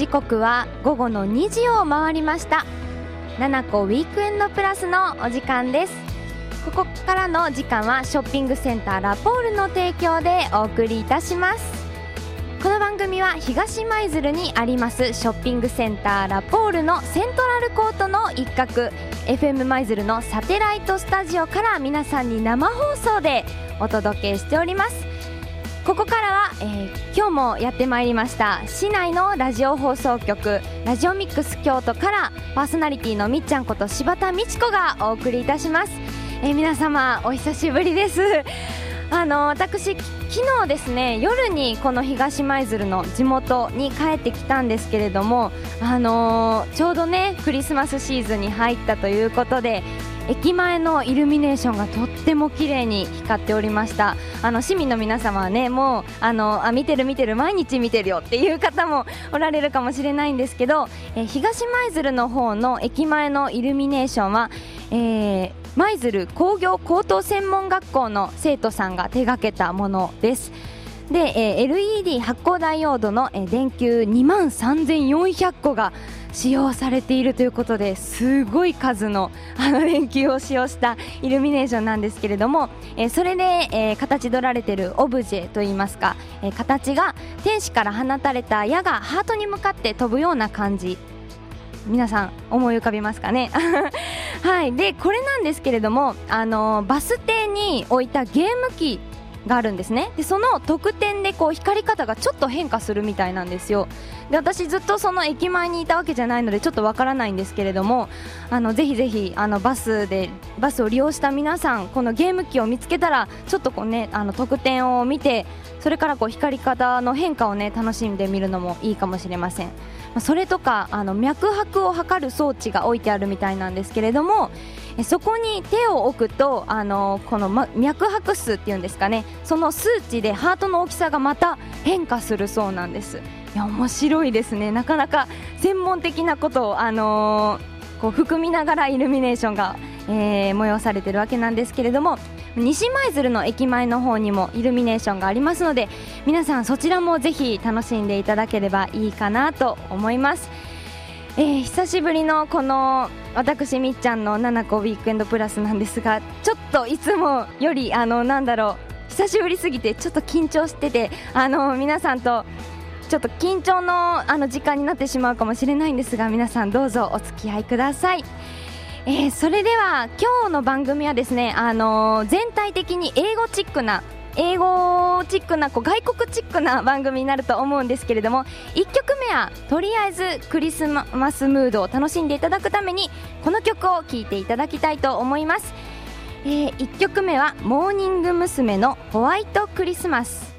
時刻は午後の2時を回りました。7個ウィークエンドプラスのお時間です。ここからの時間はショッピングセンターラポールの提供でお送りいたします。この番組は東舞鶴にありますショッピングセンターラポールのセントラルコートの一角 FM 舞鶴のサテライトスタジオから皆さんに生放送でお届けしております。ここからは、今日もやってまいりました市内のラジオ放送局ラジオミックス京都からパーソナリティのみっちゃんこと柴田美智子がお送りいたします。皆様お久しぶりです。私昨日ですね、夜にこの東舞鶴の地元に帰ってきたんですけれども、ちょうどねクリスマスシーズンに入ったということで駅前のイルミネーションがとっても綺麗に光っておりました。市民の皆様はね、もう見てる毎日見てるよっていう方もおられるかもしれないんですけど、東舞鶴の方の駅前のイルミネーションは、舞鶴工業高等専門学校の生徒さんが手掛けたものです。で、LED 発光ダイオードの、電球23,400個が使用されているということで、すごい数の電球を使用したイルミネーションなんですけれども、それで、形取られているオブジェといいますか、形が天使から放たれた矢がハートに向かって飛ぶような感じ、皆さん思い浮かびますかねはい。でこれなんですけれども、バス停に置いたゲーム機があるんですね。でその特典でこう光り方がちょっと変化するみたいなんですよ。で私ずっとその駅前にいたわけじゃないのでちょっとわからないんですけれども、ぜひぜひバスを利用した皆さん、このゲーム機を見つけたらちょっとこうね特典を見て、それからこう光り方の変化をね楽しんでみるのもいいかもしれません。それとか脈拍を測る装置が置いてあるみたいなんですけれども、そこに手を置くとこの、脈拍数っていうんですかね、その数値でハートの大きさがまた変化するそうなんです。いや面白いですね。なかなか専門的なことを、こう含みながらイルミネーションが、催されているわけなんですけれども、西舞鶴の駅前の方にもイルミネーションがありますので、皆さんそちらもぜひ楽しんでいただければいいかなと思います。久しぶりのこの私みっちゃんの7個ウィークエンドプラスなんですが、ちょっといつもより久しぶりすぎてちょっと緊張してて、皆さんとちょっと緊張の時間になってしまうかもしれないんですが、皆さんどうぞお付き合いください。それでは今日の番組はですね、全体的に英語チックなこう外国チックな番組になると思うんですけれども、1曲目はとりあえずクリスマスムードを楽しんでいただくためにこの曲を聴いていただきたいと思います。1曲目はモーニング娘。のホワイトクリスマス。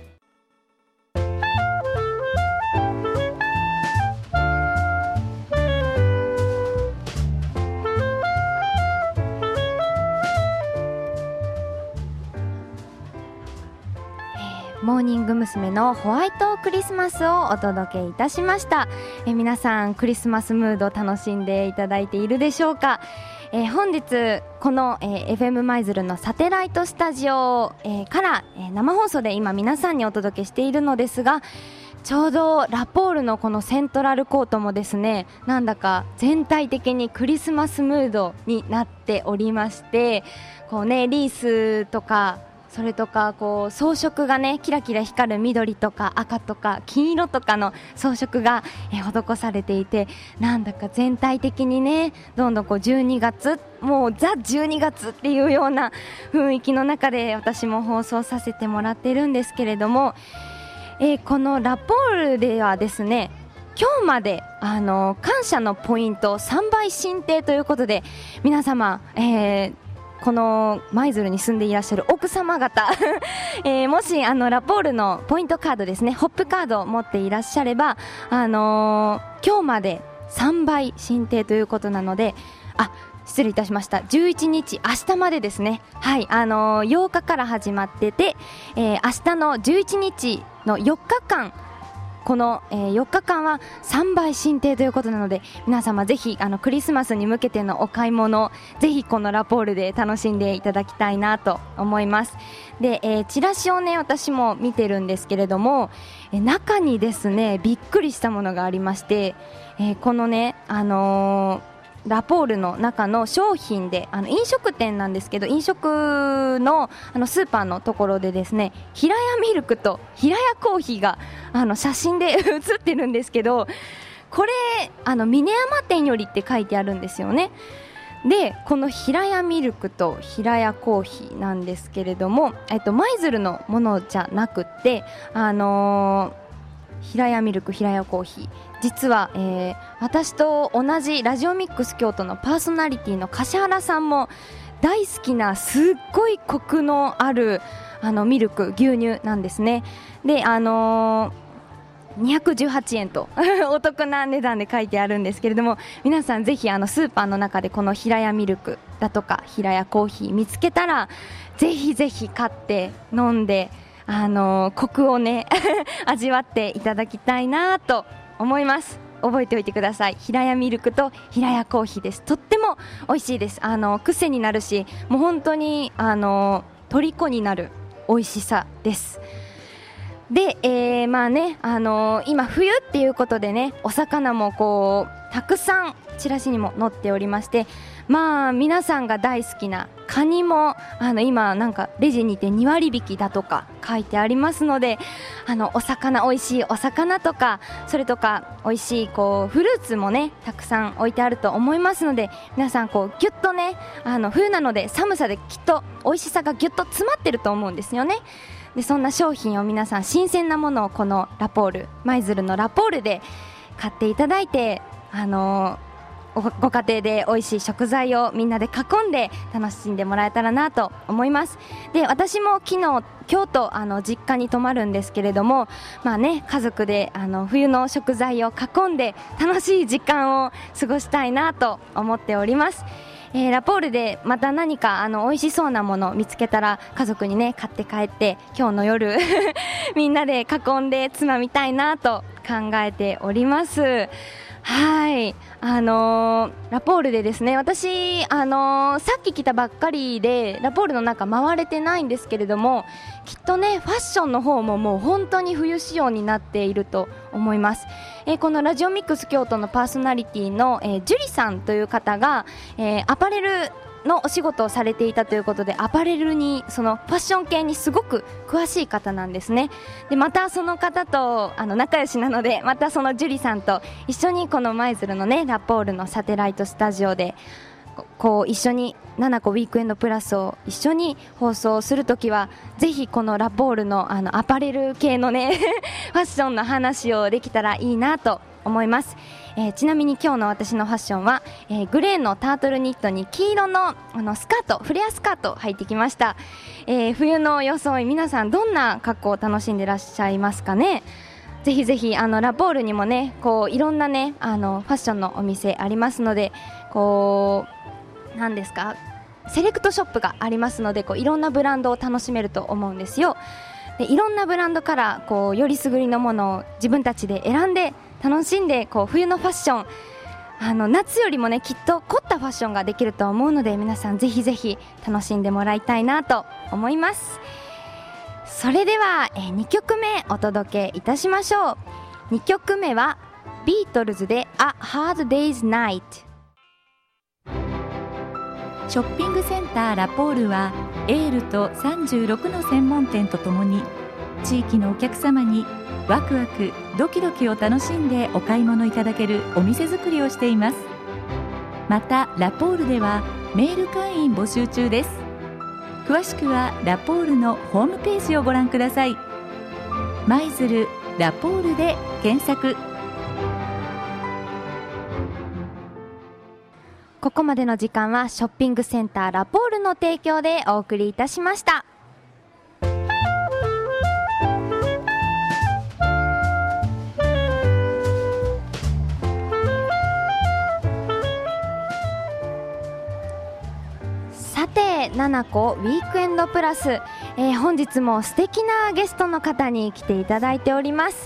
モーニング娘。のホワイトクリスマスをお届けいたしました。皆さんクリスマスムード楽しんでいただいているでしょうか。本日この、FM 舞鶴のサテライトスタジオ、から、生放送で今皆さんにお届けしているのですが、ちょうどラポールのこのセントラルコートもですね、なんだか全体的にクリスマスムードになっておりまして、こうねリースとかそれとかこう装飾がねキラキラ光る緑とか赤とか金色とかの装飾が施されていて、なんだか全体的にねどんどんこう12月もうザ12月っていうような雰囲気の中で私も放送させてもらっているんですけれども、このラポールではですね、今日まで感謝のポイント3倍進呈ということで、皆様、この舞鶴に住んでいらっしゃる奥様方もしラポールのポイントカードですね、ホップカードを持っていらっしゃれば、今日まで3倍進呈ということなので、失礼いたしました、11日明日までですね。はい、8日から始まってて、明日の11日の4日間この、4日間は3倍進呈ということなので、皆様ぜひクリスマスに向けてのお買い物、ぜひこのラポールで楽しんでいただきたいなと思います。で、チラシをね私も見てるんですけれども、中にですねびっくりしたものがありまして、このねラポールの中の商品で飲食店なんですけど、飲食のスーパーのところでですね、平屋ミルクと平屋コーヒーが写真で写ってるんですけど、これ峰山店よりって書いてあるんですよね。でこの平屋ミルクと平屋コーヒーなんですけれども、舞鶴のものじゃなくって平屋ミルク平屋コーヒー、実は、私と同じラジオミックス京都のパーソナリティの樫原さんも大好きなすっごいコクのあるミルク牛乳なんですね。で218円とお得な値段で書いてあるんですけれども、皆さんぜひスーパーの中でこの平屋ミルクだとか平屋コーヒー見つけたらぜひぜひ買って飲んでコクをね味わっていただきたいなと思います。覚えておいてください。平屋ミルクと平屋コーヒーです。とっても美味しいです。癖になるし、もう本当に虜になる美味しさです。で、まあね今冬っていうことでね、お魚もこうたくさんチラシにも載っておりまして、まあ皆さんが大好きなカニも今なんかレジにて2割引きだとか書いてありますので、お魚、美味しいお魚とか、それとか美味しいこうフルーツもねたくさん置いてあると思いますので、皆さんこうギュッとね冬なので寒さできっと美味しさがギュッと詰まってると思うんですよね。でそんな商品を皆さん新鮮なものをこのラポール、舞鶴のラポールで買っていただいて、ご家庭で美味しい食材をみんなで囲んで楽しんでもらえたらなと思います。で私も昨日京都実家に泊まるんですけれども、まあね家族で冬の食材を囲んで楽しい時間を過ごしたいなと思っております。ラポールでまた何か美味しそうなものを見つけたら家族にね買って帰って今日の夜みんなで囲んでつまみたいなと考えております。はい、ラポールでですね、私さっき来たばっかりでラポールの中回れてないんですけれども、きっとねファッションの方ももう本当に冬仕様になっていると思います。このラジオミックス京都のパーソナリティの、ジュリさんという方が、アパレルのお仕事をされていたということで、アパレルにそのファッション系にすごく詳しい方なんですね。でまたその方と仲良しなので、またそのジュリさんと一緒にこの舞鶴のねラポールのサテライトスタジオでこう一緒に7個ウィークエンドプラスを一緒に放送するときはぜひこのラポールのアパレル系のねファッションの話をできたらいいなと思います。ちなみに今日の私のファッションは、グレーのタートルニットに黄色のスカート、フレアスカートを履いてきました。冬の装い、皆さんどんな格好を楽しんでらっしゃいますかね。ぜひぜひラポールにもねこういろんなねファッションのお店ありますので、こう何ですか、セレクトショップがありますので、こういろんなブランドを楽しめると思うんですよ。でいろんなブランドからこうよりすぐりのものを自分たちで選んで楽しんで、こう冬のファッション夏よりもねきっと凝ったファッションができると思うので、皆さんぜひぜひ楽しんでもらいたいなと思います。それでは、2曲目お届けいたしましょう。2曲目はビートルズで A Hard Day's Night。 ショッピングセンターラポールはエールと36の専門店とともに地域のお客様にワクワクドキドキを楽しんでお買い物いただけるお店作りをしています。またラポールではメール会員募集中です。詳しくはラポールのホームページをご覧ください。舞鶴ラポールで検索。 ここまでの時間はショッピングセンターラポールの提供でお送りいたしました。さて7個ウィークエンドプラス、本日も素敵なゲストの方に来ていただいております。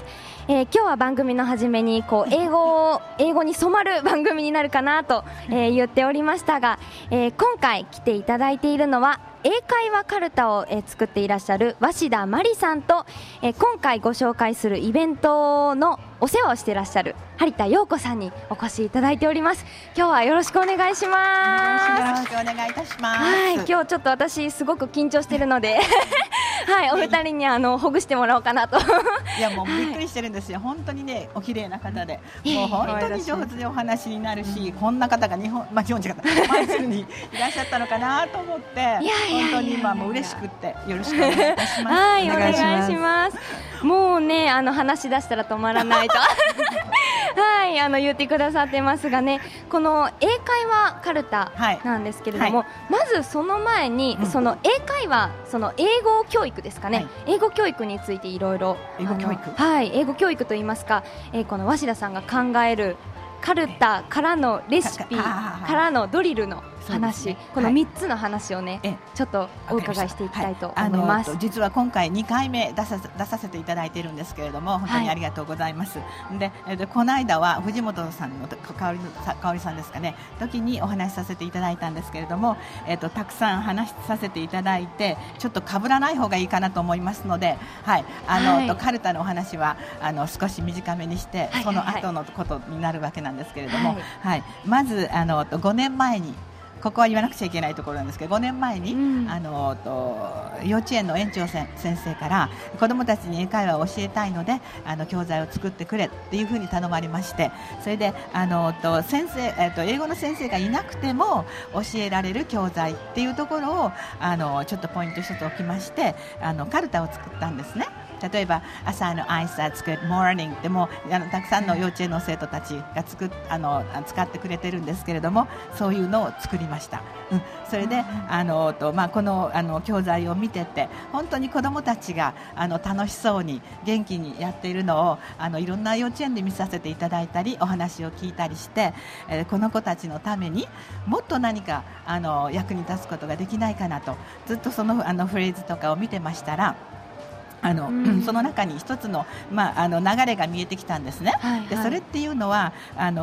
今日は番組の初めに英語に染まる番組になるかなと、言っておりましたが、今回来ていただいているのは英会話カルタを、作っていらっしゃる鷲田真理さんと、今回ご紹介するイベントのお世話をしていらっしゃる張田陽子さんにお越しいただいております。今日はよろしくお願いします。 よろしくお願いいたします。 はい、今日ちょっと私すごく緊張しているのではい、お二人にほぐしてもらおうかなといやもうびっくりしてるんですよ。本当にねお綺麗な方で、もう本当に上手でお話になるし、こんな方が日本違うマイスルにいらっしゃったのかなと思って本当に今もう嬉しくってよろしくお願いいたします。 はい、お願いします。もうね話し出したら止まらないとはい、言ってくださってますがね、この英会話カルタなんですけれども、まずその前に、その英会話、その英語教育ですかね、英語教育についていろいろ英語教育といいますか、この鷲田さんが考えるカルタからのレシピからのドリルの話、この3つの話をね、ちょっとお伺いしていきたいと思います。 実は今回2回目出させていただいているんですけれども、本当にありがとうございます。でこの間は藤本さんの香織さんですかね時にお話しさせていただいたんですけれども、たくさん話しさせていただいてちょっと被らない方がいいかなと思いますので、カルタのお話は少し短めにして、その後のことになるわけなんですけれども、まず5年前に、ここは言わなくちゃいけないところなんですけど、5年前に、幼稚園の園長先生から子どもたちに英会話を教えたいので教材を作ってくれっていうふうに頼まれまして、それで先生、英語の先生がいなくても教えられる教材っていうところをちょっとポイント一つ置きまして、カルタを作ったんですね。例えば朝の挨拶 Good morning でもたくさんの幼稚園の生徒たちが使ってくれてるんですけれども、そういうのを作りました。それでこの教材を見てて本当に子どもたちが楽しそうに元気にやっているのをいろんな幼稚園で見させていただいたりお話を聞いたりして、この子たちのためにもっと何か役に立つことができないかなとずっとそのフレーズとかを見てましたら、その中に一つの、流れが見えてきたんですね。でそれっていうのは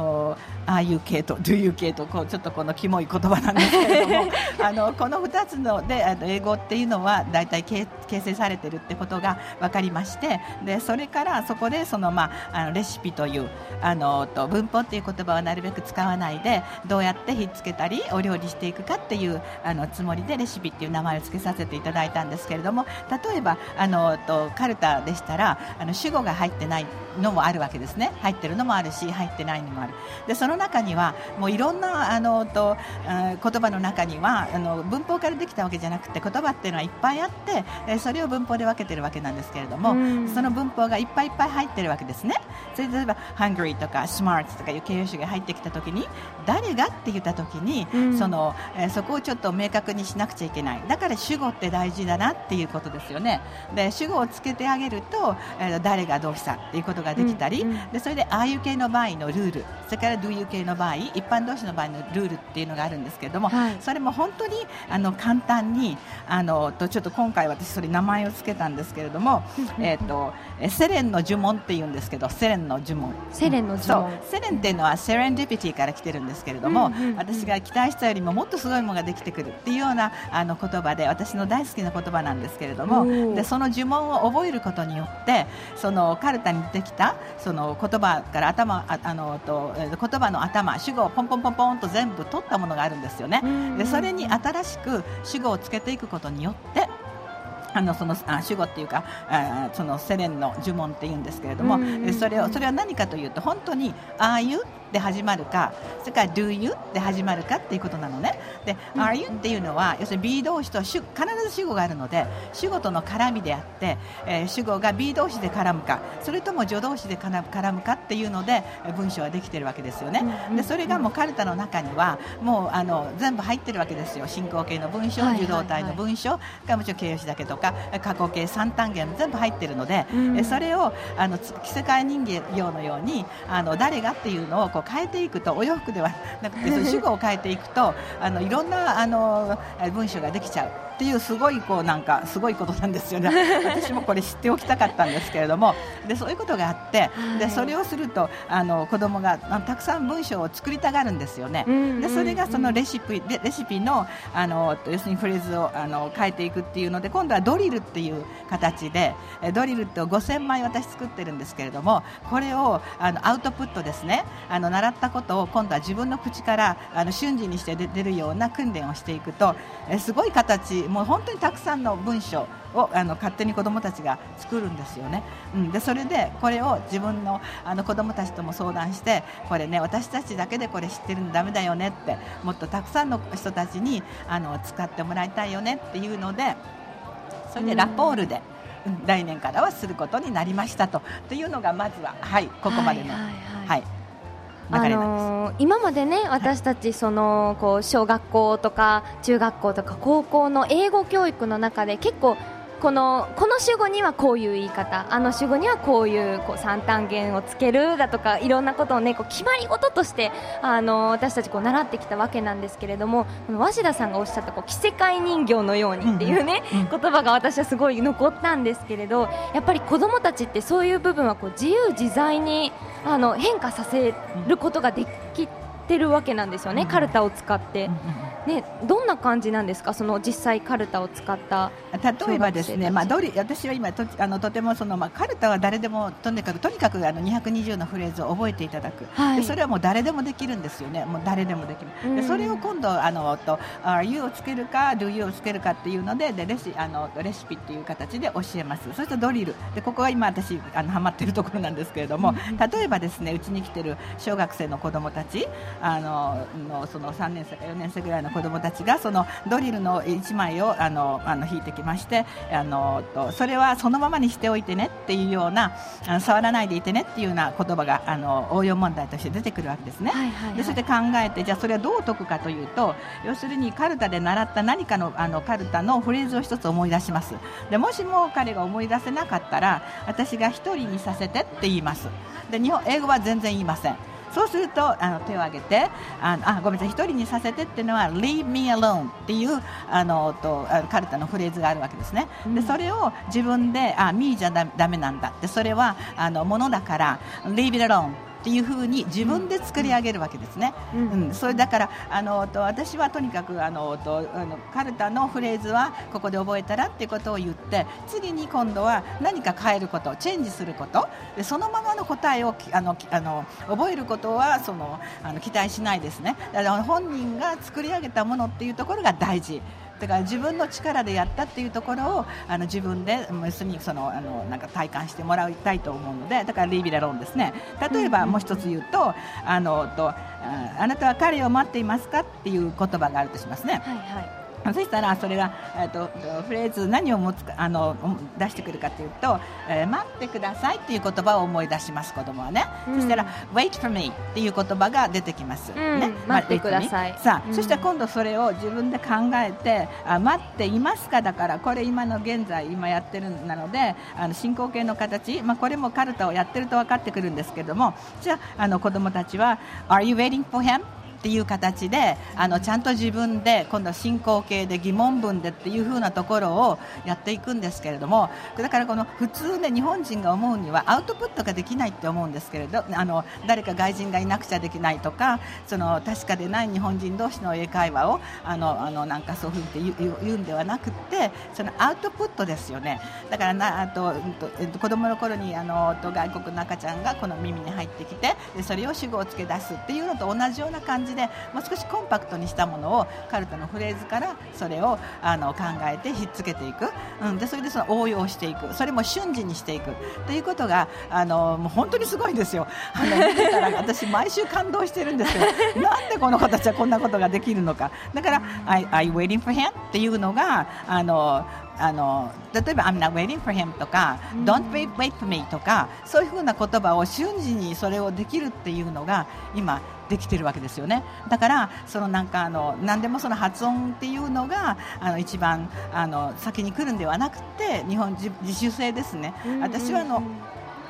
Are you 系と Do you 系とちょっとこのキモい言葉なんですけれどもこの2つので英語っていうのはだいたい形成されてるってことが分かりまして、でそれからそこでレシピという文法っていう言葉はなるべく使わないでどうやってひっつけたりお料理していくかっていうつもりでレシピっていう名前を付けさせていただいたんですけれども、例えばカルタでしたら主語が入ってないのもあるわけですね。入ってるのもあるし入ってないのもある。でその中にはもういろんな言葉の中には文法からできたわけじゃなくて言葉っていうのはいっぱいあって、それを文法で分けてるわけなんですけれども、その文法がいっぱいいっぱい入ってるわけですね。それで例えば hungry とか smart とかいう形容詞が入ってきた時に誰がって言った時に、そこをちょっと明確にしなくちゃいけない。だから主語って大事だなっていうことですよね。で主語をつけてあげると誰がどうしたっていうことができたり、でそれで Are you 系の場合のルール、それから Do you 系の場合一般動詞の場合のルールっていうのがあるんですけれども、それも本当に簡単にちょっと今回私それ名前をつけたんですけれどもセレンの呪文っていうんですけど、セレンの呪文セレンっていうのはセレンディピティから来てるんですけれども、私が期待したよりももっとすごいものができてくるっていうような言葉で私の大好きな言葉なんですけれども、でその呪文を覚えることによってそのカルタに出てきたその言葉から言葉の頭主語をポンポンポンポンと全部取ったものがあるんですよね。でそれに新しく主語をつけていくことによってその主語っていうかそのセレンの呪文っていうんですけれども、それは何かというと本当に Are you で始まるか、それから Do you で始まるかっていうことなのね。で Are you っていうのは要するに be 動詞と必ず主語があるので主語との絡みであって、主語が be 動詞で絡むかそれとも助動詞で絡むかっていうので文章はできてるわけですよね。でそれがもうカルタの中にはもう全部入ってるわけですよ。進行形の文章、受動体の文章がもちろん形容詞だけとか過去形三単元全部入ってるので、それを着せ替え人形のように誰がっていうのを変えていくと、お洋服ではなくて主語を変えていくといろんな文章ができちゃう。 っていうすごいなんかすごいことなんですよね私もこれ知っておきたかったんですけれども、でそういうことがあって、でそれをすると子供がたくさん文章を作りたがるんですよね。でそれがそのレシピの要するにフレーズを変えていくっていうので、今度はドリルっていう形で、ドリルって5000枚私作ってるんですけれども、これをアウトプットですね、習ったことを今度は自分の口から瞬時にして出るような訓練をしていくと、すごい形、もう本当にたくさんの文章を勝手に子どもたちが作るんですよね。でそれでこれを自分の子どもたちとも相談して、これね私たちだけでこれ知ってるのダメだよねって、もっとたくさんの人たちに使ってもらいたいよねっていうので、それでラポールで来年からはすることになりましたというのがまずは、ここまでの、流れなんです。 今までね、私たちこう小学校とか中学校とか高校の英語教育の中で結構この主語にはこういう言い方、主語にはこういう三単元をつけるだとか、いろんなことをね決まり事として私たち習ってきたわけなんですけれども、この鷲田さんがおっしゃった着せ替え人形のようにっていうね、言葉が私はすごい残ったんですけれど、やっぱり子どもたちってそういう部分は自由自在に変化させることができてるわけなんですよね、カルタを使って、どんな感じなんですか、その実際カルタを使った例えばですね、私は今とてもカルタは誰でもとにかく220のフレーズを覚えていただく、でそれはもう誰でもできるんですよね、もう誰でもできる。でそれを今度Are you をつけるか Do you をつけるかっていうので、レシピっていう形で教えます。そしてドリルで、ここが今私ハマってるところなんですけれども、例えばですね、うちに来てる小学生の子どもたちその3年生か4年生ぐらいの子どもたちがそのドリルの1枚を引いてきまして、それはそのままにしておいてねっていうような、触らないでいてねっていうような言葉が応用問題として出てくるわけですね。でそれで考えて、じゃあそれはどう解くかというと、要するにカルタで習った何かのカルタのフレーズを一つ思い出します。でもしも彼が思い出せなかったら、私が一人にさせてって言います。で英語は全然言いません。そうすると手を挙げてごめんなさい、一人にさせてっていうのは Leave me alone っていうカルタのフレーズがあるわけですね。でそれを自分でme じゃダメなんだって、それはものだから Leave it aloneっていう風に自分で作り上げるわけですね。それだから私はとにかくカルタのフレーズはここで覚えたらっていうことを言って、次に今度は何か変えること、チェンジすること、でそのままの答えを覚えることは期待しないですね。だから本人が作り上げたものっていうところが大事だから、自分の力でやったっていうところを自分で要するになんか体感してもらいたいと思うので、だからリービラロンですね。例えばもう一つ言うと、あなたは彼を待っていますかっていう言葉があるとしますね。そしたらそれがフレーズ何を出してくるかというと、待ってくださいっていう言葉を思い出します、子供はね。そしたら Wait for me っていう言葉が出てきます、 待ってください。 そしたら今度それを自分で考えて、待っていますかだから、これ今の現在今やってるなので進行形の形、これもカルタをやってると分かってくるんですけれども、じゃあ子供たちは Are you waiting for him?っていう形でちゃんと自分で今度は進行形で疑問文でっていう風なところをやっていくんですけれども、だから普通ね、日本人が思うにはアウトプットができないって思うんですけれど、誰か外人がいなくちゃできないとか、確かでない日本人同士の英会話をなんかそういうふうに言うんではなくて、アウトプットですよね。だから子供の頃に外国の赤ちゃんがこの耳に入ってきて、でそれを主語をつけ出すっていうのと同じような感じで、もう少しコンパクトにしたものをカルタのフレーズからそれを考えてひっつけていく、でそれで応用していく、それも瞬時にしていくということがもう本当にすごいんですよ。見てたら私毎週感動してるんですけどなんでこの子たちはこんなことができるのか。だから I waiting for him っていうのが例えば I'm not waiting for him とか、Don't wait for me とか、そういうふうな言葉を瞬時にそれをできるっていうのが今できてるわけですよね。だからなんか何でも発音っていうのが一番先に来るんではなくて、日本自主性ですね。私は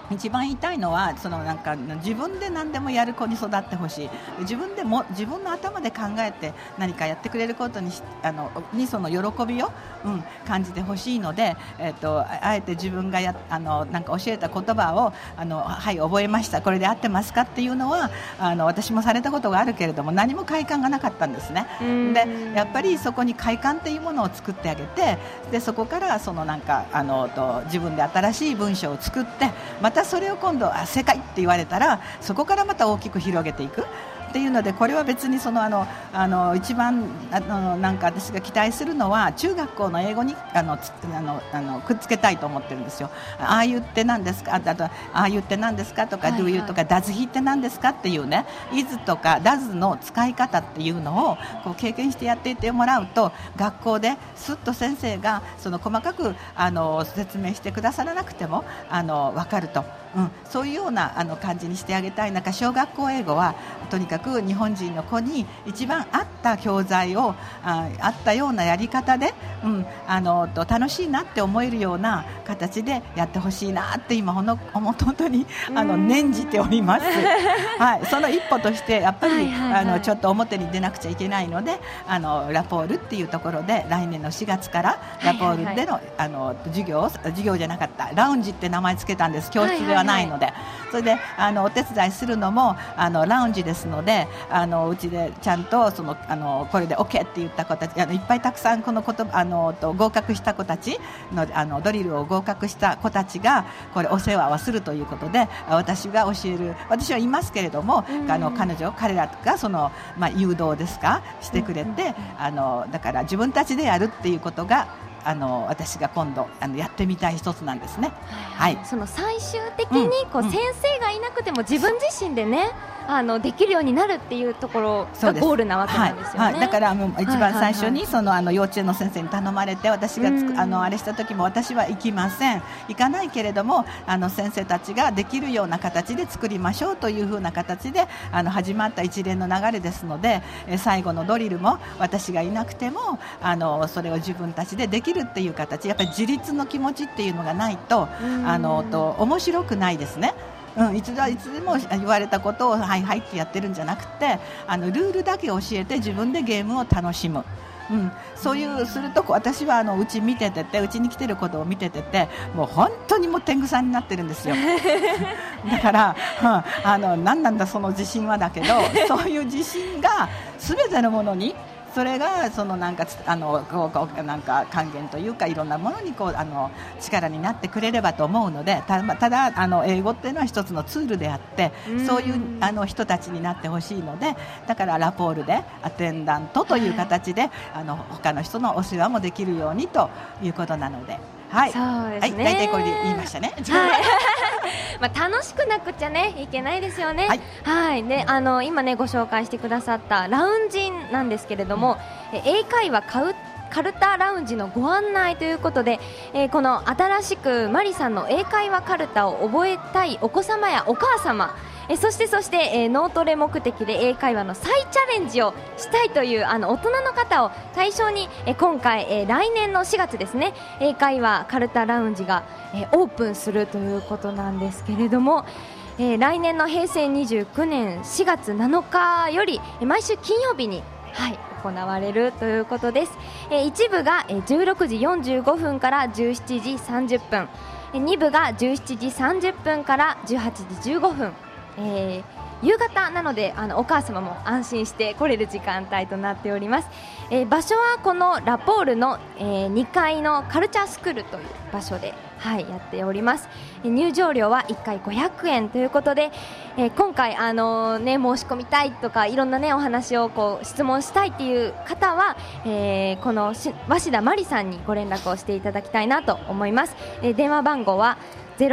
一番言いたいのはなんか自分で何でもやる子に育ってほしい。自分の頭で考えて何かやってくれることにその喜びを、感じてほしいので、あえて自分がなんか教えた言葉をはい覚えました、これで合ってますかっていうのは私もされたことがあるけれども何も快感がなかったんですね。でやっぱりそこに快感っていうものを作ってあげて、でそこからなんか自分で新しい文章を作って、またそれを今度正解って言われたらそこからまた大きく広げていくっていうので、これは別に一番なんか私が期待するのは中学校の英語にくっつけたいと思ってるんですよ。ああ言って何ですか、あとああ言って何ですかとか、do you とか does he って何ですかっていうね、is とか does の使い方っていうのをこう経験してやっていってもらうと、学校ですっと先生が細かく説明してくださらなくても分かると、そういうような感じにしてあげたい。なんか小学校英語はとにかく日本人の子に一番合った教材を合ったようなやり方で、楽しいなって思えるような形でやってほしいなって今本当に念じております。はい、その一歩としてやっぱりちょっと表に出なくちゃいけないので、ラポールっていうところで来年の4月からラポールでの、授業じゃなかったラウンジって名前つけたんです。教室ではないので、それでお手伝いするのもラウンジですので、うちでちゃんとこれで OK って言った子たち、いっぱいたくさんこの合格した子たちのドリルを合格した子たちがこれお世話をするということで、私が教える、私はいますけれども、彼らが誘導ですかしてくれて、だから自分たちでやるっていうことが私が今度やってみたい一つなんですね。はい、 最終的に先生がいなくても自分自身でねできるようになるっていうところがゴールなわけなんですよね。 だから一番最初に幼稚園の先生に頼まれて、私があれした時も私は行きません、行かないけれども先生たちができるような形で作りましょうというふうな形で始まった一連の流れですので、最後のドリルも私がいなくてもそれを自分たちでできるっていう形、やっぱり自立の気持ちっていうのがないと面白くないですね。いつでも言われたことをはいはいってやってるんじゃなくて、ルールだけ教えて自分でゲームを楽しむ、そうすると私はうち見てて、うちに来てることを見てて、もう本当にもう天狗さんになってるんですよ。だから、何なんだその自信はだけど、そういう自信が全てのものに、それがなんか還元というかいろんなものに力になってくれればと思うので、ただ英語っていうのは一つのツールであって、そういう人たちになってほしいので、だからラポールでアテンダントという形で他の人のお世話もできるようにということなので、はい、 そうですね、 大体これで言いましたね。 楽しくなくちゃねいけないですよね。で今ねご紹介してくださったラウンジなんですけれども、英会話カルタラウンジのご案内ということで、この新しくマリさんの英会話カルタを覚えたいお子様やお母様、そして脳トレ目的で英会話の再チャレンジをしたいという大人の方を対象に、今回、来年の4月ですね、英会話カルタラウンジが、オープンするということなんですけれども、来年の平成29年4月7日より毎週金曜日に、行われるということです。一部が16時45分から17時30分、2部が17時30分から18時15分、夕方なのでお母様も安心して来れる時間帯となっております。場所はこのラポールの、2階のカルチャースクールという場所で、やっております。入場料は1回500円ということで、今回申し込みたいとかいろんな、お話を質問したいっていう方は、この鷲田真理さんにご連絡をしていただきたいなと思います。電話番号は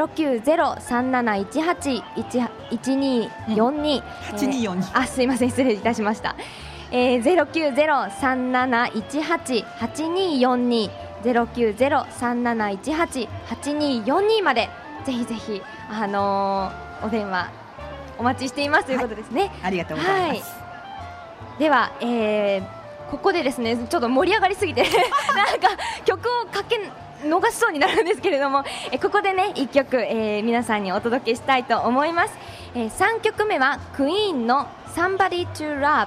090-3718-1242、すいません失礼いたしました。090-3718-8242 090-3718-8242までぜひぜひお電話お待ちしていますということですね。 ありがとうございます。 では、 ここでですねちょっと盛り上がりすぎてなんか曲をかけ逃しそうになるんですけれども、ここでね1曲、皆さんにお届けしたいと思います。3曲目はクイーンの Somebody to Love。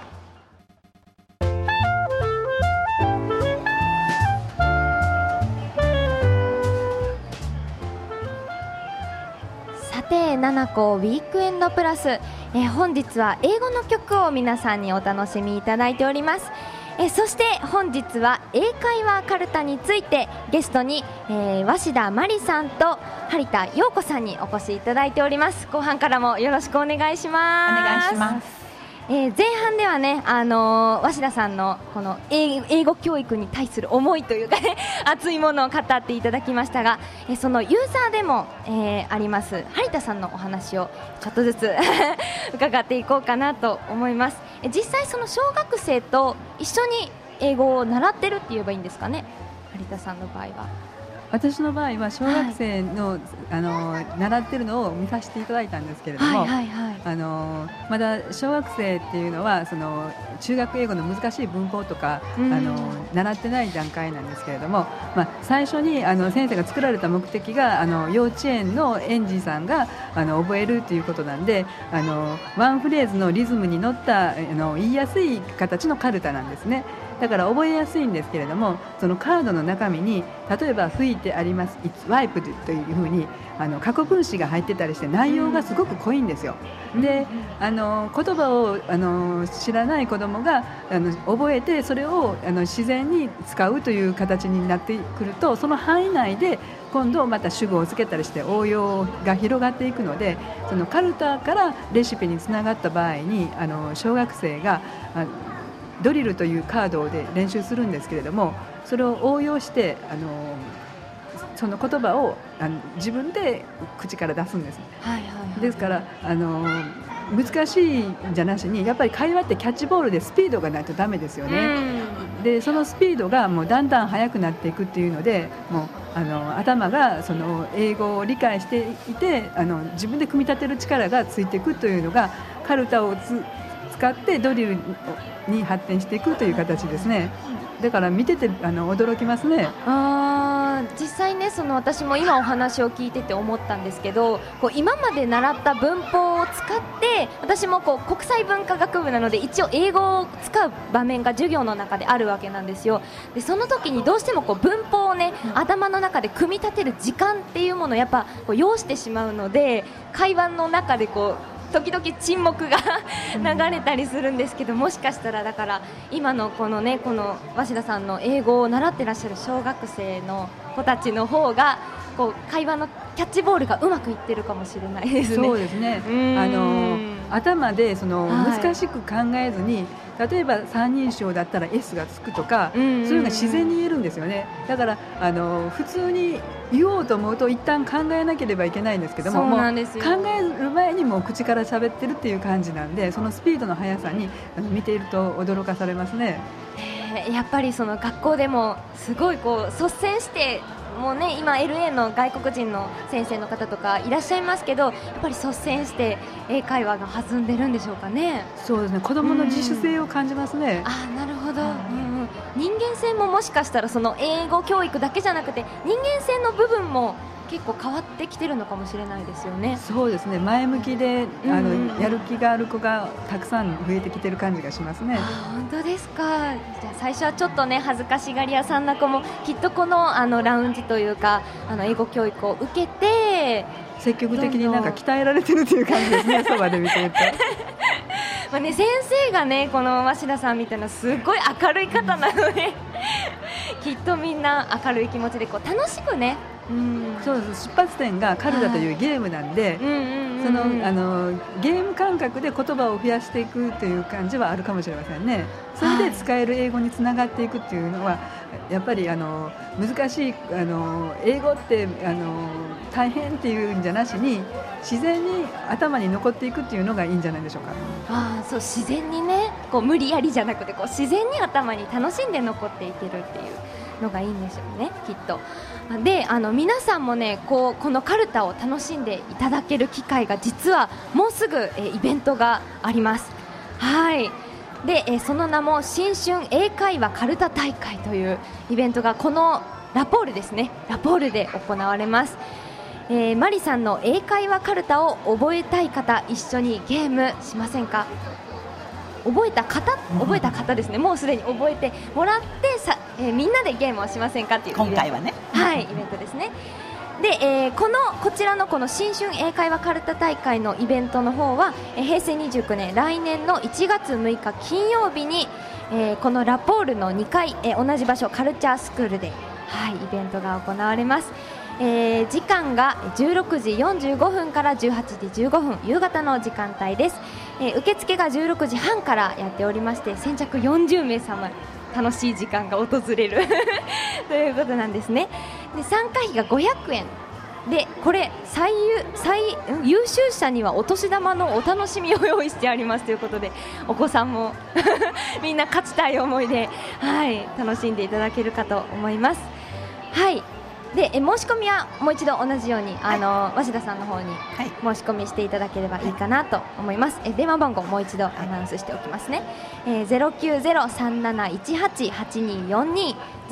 さて7個ウィークエンドプラス、本日は英語の曲を皆さんにお楽しみいただいております。そして本日は英会話カルタについてゲストに、鷲田真理さんと張田陽子さんにお越しいただいております。後半からもよろしくお願いします。 お願いします。 前半ではね、鷲田さんのこの英語教育に対する思いというかね熱いものを語っていただきましたが、そのユーザーでも、あります張田さんのお話をちょっとずつ伺っていこうかなと思います。実際その小学生と一緒に英語を習ってるって言えばいいんですかね、張田さんの場合は。 私の場合は小学生の、習ってるのを見させていただいたんですけれども、まだ小学生っていうのはその中学英語の難しい文法とか、習ってない段階なんですけれども、最初に先生が作られた目的が幼稚園の園児さんが覚えるということなんで、ワンフレーズのリズムに乗った言いやすい形のカルタなんですね。だから覚えやすいんですけれども、そのカードの中身に例えば吹いてあります It's wiped というふうに過去分詞が入ってたりして内容がすごく濃いんですよ。で言葉を知らない子どもが覚えてそれを自然に使うという形になってくると、その範囲内で今度また主語をつけたりして応用が広がっていくので、そのカルタからレシピにつながった場合に小学生がドリルというカードで練習するんですけれども、それを応用してその言葉を自分で口から出すんです、ですから難しいんじゃなしに、やっぱり会話ってキャッチボールでスピードがないとダメですよね。でそのスピードがもうだんだん速くなっていくっていうので、もう頭がその英語を理解していて自分で組み立てる力がついていくというのがカルタを使ってドリルに発展していくという形ですね。だから見てて驚きますね。 実際ね、その私も今お話を聞いてて思ったんですけど、今まで習った文法を使って私も国際文化学部なので一応英語を使う場面が授業の中であるわけなんですよ。でその時にどうしても文法をね、頭の中で組み立てる時間っていうものをやっぱ要してしまうので、会話の中で時々沈黙が流れたりするんですけど、もしかしたらだから今のこの鷲田さんの英語を習ってらっしゃる小学生の子たちの方が会話のキャッチボールがうまくいってるかもしれないですね。 そうですね。頭で難しく考えずに、例えば三人称だったら S がつくとか、そういうのが自然に言えるんですよね。だから普通に言おうと思うと一旦考えなければいけないんですけども、もう考える前にもう口から喋ってるっていう感じなんで、そのスピードの速さに見ていると驚かされますね。 やっぱりその学校でもすごい率先してもうね、今 LA の外国人の先生の方とかいらっしゃいますけど、やっぱり率先して英会話が弾んでるんでしょうかね。 そうですね、子どもの自主性を感じますね。 なるほど、人間性ももしかしたらその英語教育だけじゃなくて人間性の部分も結構変わってきてるのかもしれないですよね。 そうですね、前向きでやる気がある子がたくさん増えてきてる感じがしますね。 本当ですか。じゃあ最初はちょっとね恥ずかしがり屋さんな子もきっとこのラウンジというか英語教育を受けて積極的に鍛えられてるという感じですね。そばで見てると先生がね、この鷲田さんみたいなすごい明るい方なのできっとみんな明るい気持ちで楽しくね、 そうです。出発点がカルタというゲームなんで、そのゲーム感覚で言葉を増やしていくという感じはあるかもしれませんね。それで使える英語につながっていくっていうのはやっぱり難しい英語って大変っていうんじゃなしに自然に頭に残っていくっていうのがいいんじゃないでしょうか。 そう、自然にね、無理やりじゃなくて自然に頭に楽しんで残っていけるっていうのがいいんでしょうね、きっと。で皆さんもねこのカルタを楽しんでいただける機会が実はもうすぐイベントがあります。はい。 で、その名も新春英会話カルタ大会というイベントがこのラポールですね、ラポールで行われます。マリさんの英会話カルタを覚えたい方、一緒にゲームしませんか？覚えた方ですね、もうすでに覚えてもらってみんなでゲームをしませんかっていう今回はね、 はい、イベントですね。で、こちらのこの新春英会話カルタ大会のイベントの方は、平成29年来年の1月6日金曜日に、このラポールの2階、同じ場所カルチャースクールで、はい、イベントが行われます。時間が16時45分から18時15分、夕方の時間帯です。受付が16時半からやっておりまして、先着40名様楽しい時間が訪れるということなんですね。で、参加費が500円で、これ最優秀者にはお年玉のお楽しみを用意してありますということで、お子さんもみんな勝ちたい思いで、はい、楽しんでいただけるかと思います。はい。で、申し込みはもう一度同じように鷲田さんの方に申し込みしていただければいいかなと思います。電話番号もう一度アナウンスしておきますね。090-3718-8242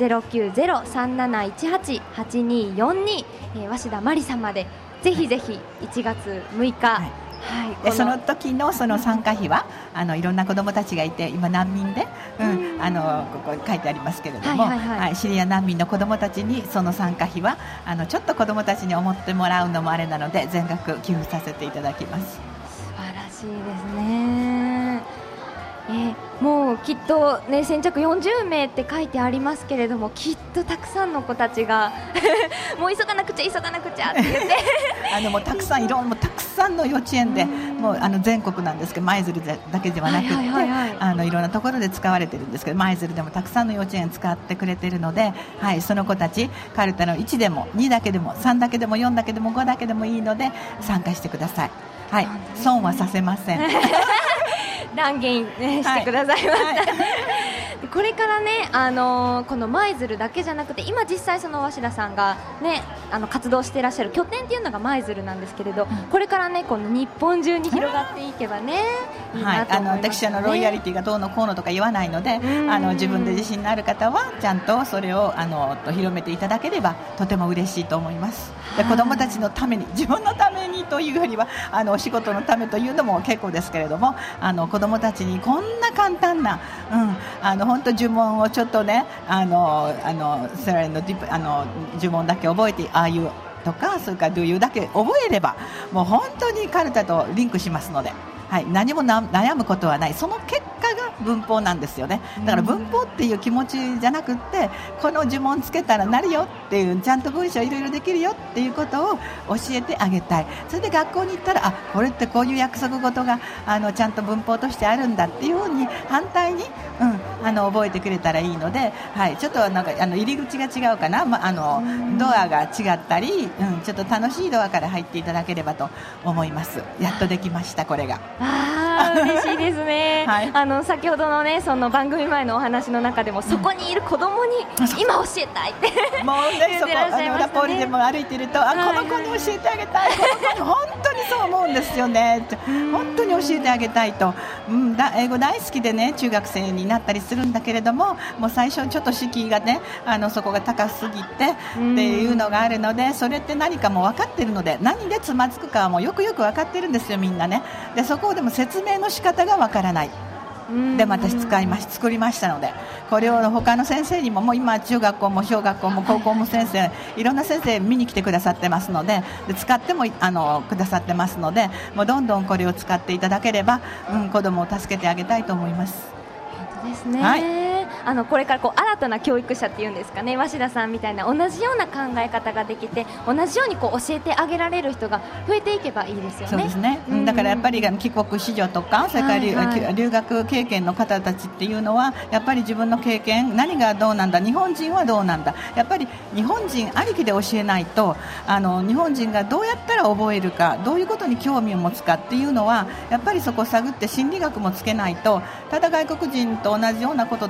090-3718-8242、鷲田真理さんまでぜひぜひ1月6日、はい、 でその時のその参加費はいろんな子どもたちがいて、今難民で、ここに書いてありますけれども、シリア難民の子どもたちにその参加費はちょっと子どもたちに思ってもらうのもあれなので全額寄付させていただきます。 素晴らしいですね。もうきっと、ね、先着40名って書いてありますけれども、きっとたくさんの子たちがもう急がなくちゃって言ってもうたくさんたくさんの幼稚園でもう全国なんですけど、舞鶴だけではなくて、いろんなところで使われてるんですけど、舞鶴でもたくさんの幼稚園使ってくれているので、はい、その子たちカルタの1でも2だけでも3だけでも4だけでも5だけでもいいので参加してください。はい、損はさせません断言、してくださいました、これからね、この舞鶴だけじゃなくて、今実際その鷲田さんが、ね、活動していらっしゃる拠点っていうのが舞鶴なんですけれど、これからね、この日本中に広がっていけばね、いいなと思いますね。 私ロイヤリティがどうのこうのとか言わないので、自分で自信のある方はちゃんとそれを広めていただければとても嬉しいと思います。で、子どもたちのために、自分のためにというよりはお仕事のためというのも結構ですけれども、子どもたちにこんな簡単な、本当呪文をちょっとね、セラレンの呪文だけ覚えて、ああいうとか、それから Do you だけ覚えればもう本当にカルタとリンクしますので、はい、何も悩むことはない。その結果が文法なんですよね。だから文法っていう気持ちじゃなくって、この呪文つけたらなるよっていう、ちゃんと文章いろいろできるよっていうことを教えてあげたい。それで学校に行ったら、これってこういう約束事がちゃんと文法としてあるんだっていうふうに反対に、覚えてくれたらいいので、はい、ちょっと入り口が違うかな、ドアが違ったり、ちょっと楽しいドアから入っていただければと思います。やっとできました、これが。 嬉しいですね、はい、先ほどのね、その番組前のお話の中でも、そこにいる子供に今教えたいってもうね、そこラポールでも歩いてると、この子に教えてあげたい、この子に本当にそう思うんですよね本当に教えてあげたいと、英語大好きでね、中学生になったりするんだけれども、もう最初ちょっと敷居がね、そこが高すぎてっていうのがあるので、それって何かも分かってるので、何でつまずくかはもうよくよく分かってるんですよ、みんなね。で、そこをでも説明の仕方が分からない。でも私作りましたので、これを他の先生にも、もう今中学校も小学校も高校も先生、いろんな先生見に来てくださってますので、使ってもくださってますので、もうどんどんこれを使っていただければ、子どもを助けてあげたいと思います。 本当ですね、はい、これから新たな教育者っていうんですかね、鷲田さんみたいな同じような考え方ができて、同じように教えてあげられる人が増えていけばいいですよね。 そうですね、だからやっぱり帰国子女とか、それから留学経験の方たちっていうのは、やっぱり自分の経験、何がどうなんだ、日本人はどうなんだ、やっぱり日本人ありきで教えないと、日本人がどうやったら覚えるか、どういうことに興味を持つかっていうのは、やっぱりそこを探って心理学もつけないと、ただ外国人と同じようなことでやってる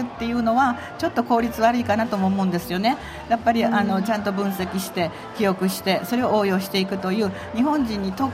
っていうのはちょっと効率悪いかなとも思うんですよね。やっぱりちゃんと分析して記憶してそれを応用していくという日本人に得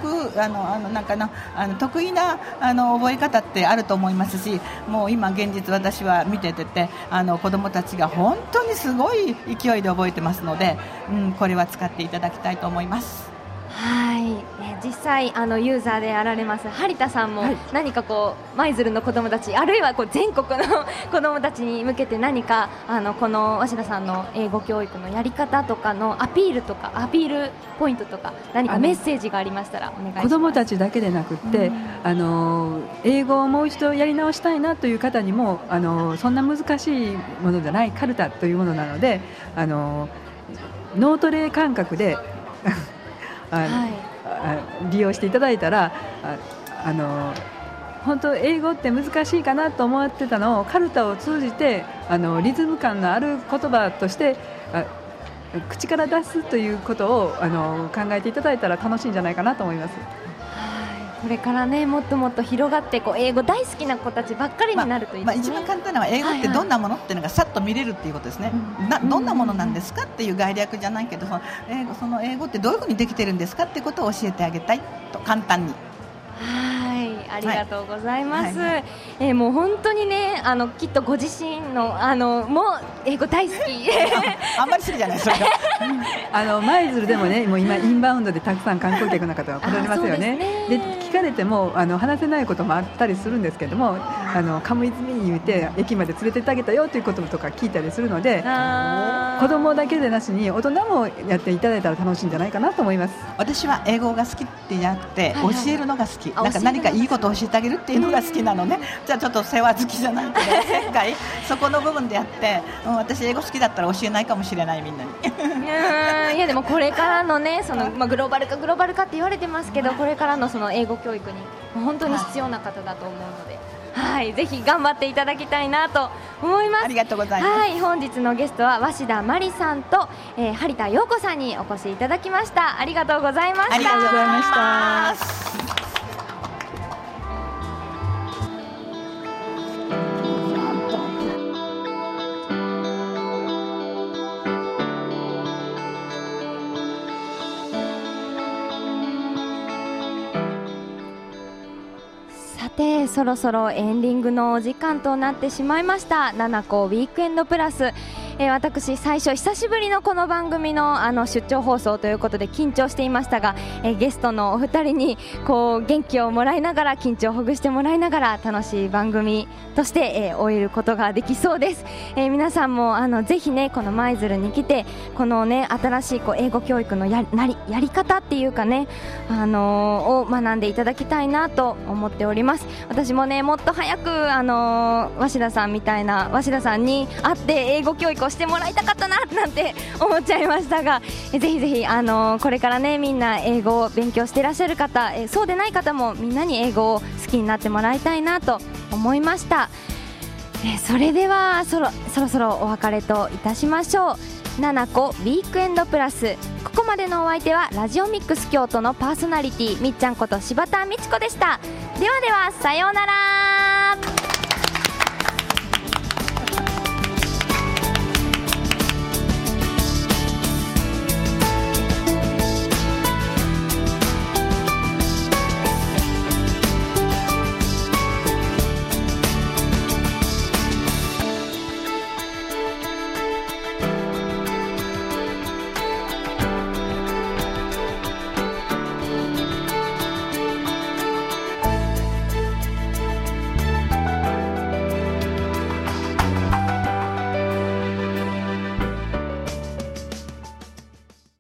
意な覚え方ってあると思いますし、もう今現実私は見てて子どもたちが本当にすごい勢いで覚えてますので、これは使っていただきたいと思います。 はい、実際ユーザーであられます張田さんも何か舞鶴の子どもたちあるいは全国の子どもたちに向けて何かこの鷲田さんの英語教育のやり方とかのアピールポイントとか何かメッセージがありましたらお願いします。 子どもたちだけでなくって、英語をもう一度やり直したいなという方にもそんな難しいものじゃないカルタというものなので脳トレ感覚で利用していただいたら本当英語って難しいかなと思ってたのをカルタを通じてリズム感のある言葉として口から出すということを考えていただいたら楽しいんじゃないかなと思います。 これからねもっともっと広がって英語大好きな子たちばっかりになるといいですね。 一番簡単なのは英語ってどんなものっていうのがさっと見れるっていうことですね。どんなものなんですかっていう概略じゃないけどその英語ってどういうふうにできてるんですかってことを教えてあげたいと簡単に。 ありがとうございます、もう本当にねきっとご自身のもう英語大好きあんまり好きじゃないそれが舞鶴でもねもう今インバウンドでたくさん観光客の方が来られますよね。で聞かれても話せないこともあったりするんですけどもカムイズミに言うて駅まで連れてってあげたよということとか聞いたりするので子供だけでなしに大人もやっていただいたら楽しいんじゃないかなと思います。 私は英語が好きってじゃなくて教えるのが好き、何かいいことを教えてあげるっていうのが好きなのね。じゃあちょっと世話好きじゃないけど世界そこの部分でやって私英語好きだったら教えないかもしれないみんなにいやでもこれからのねグローバル化って言われてますけどこれからのその英語教育に本当に必要な方だと思うので、ぜひ頑張っていただきたいなと思います。 ありがとうございます。 本日のゲストは鷲田真理さんと、張田陽子さんにお越しいただきました。ありがとうございました。 ありがとうございました。 そろそろエンディングのお時間となってしまいました。7個ウィークエンドプラス、私最初久しぶりのこの番組の出張放送ということで緊張していましたが、ゲストのお二人に元気をもらいながら緊張をほぐしてもらいながら楽しい番組として、終えることができそうです。皆さんもぜひねこの舞鶴に来てこのね新しい英語教育のやり方っていうかねを学んでいただきたいなと思っております。私もねもっと早く鷲田さんみたいな鷲田さんに会って英語教育をしてもらいたかったななんて思っちゃいましたが、ぜひぜひこれからねみんな英語を勉強していらっしゃる方、そうでない方もみんなに英語を好きになってもらいたいなと思いました。それではそろそろお別れといたしましょう。7個ウィークエンドプラス、ここまでのお相手はラジオミックス京都のパーソナリティみっちゃんこと柴田美智子でした。ではではさようなら。